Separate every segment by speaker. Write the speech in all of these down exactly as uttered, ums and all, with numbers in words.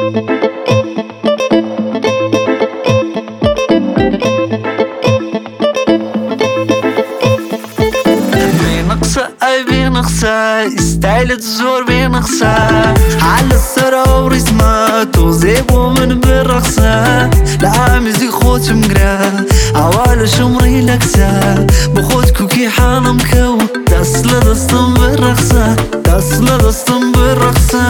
Speaker 1: بنقصة ستايل الزور بنقصة على الثرى ورسمات وزيبو من بالرقصة لا مزي خوت مقرا عوال شمري لكسة بخوت كوكي حالم كو تصل دستم بالرقصة تصل دستم بالرقصة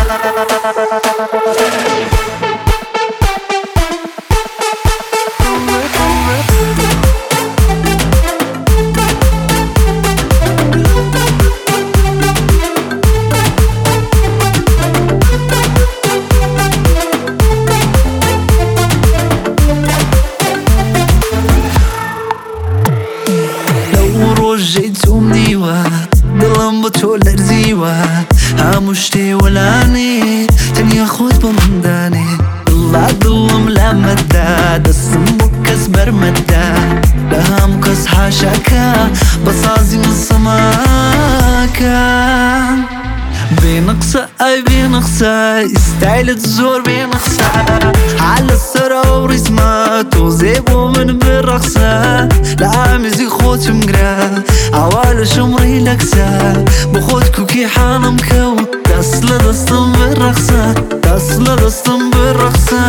Speaker 1: جيتهم ديوة دلم بطول ارزيوة هامشتي ولاني تاني اخوت بمنداني الله دلم لما دا دسم بكس برمدا لهم كس حاشاكا بصازي من سماكا بنقصة اي بنقصة ستايل الزور بنقصة على الثرى ورسمات وزيبو من بالرقصة لا مزي خوت مقرا عوال شمري لكسة بخوت كوكي حالم كو تصل دستم بالرقصة تصل دستم بالرقصة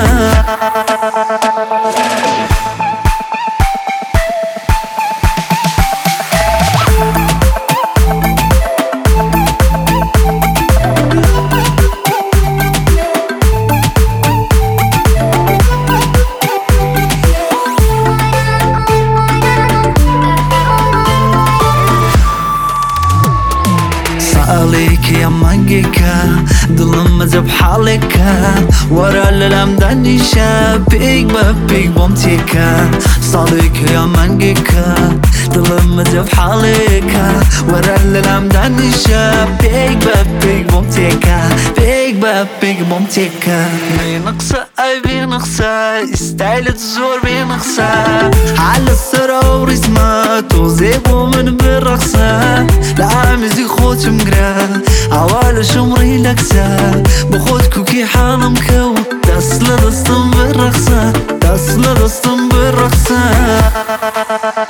Speaker 1: عليك يا مانجيكا دلم مذهب حالكا ورا الأمداني شابيك بابيك بومتيكا صاليك يا مانجيكا دلم مذهب حالكا ورا الأمداني شابيك بابيك بومتيكا بيك بابيك بومتيكا بنقصة أي بنقصة ستايل الزور بنقصة على الثرى ورسمات وزيبو من بالرقصة لا مزي خوت مقرا عوال شمري لكسة بخوت كوكي حالم كو تصل دستم بالرقصة تصل دستم بالرقصة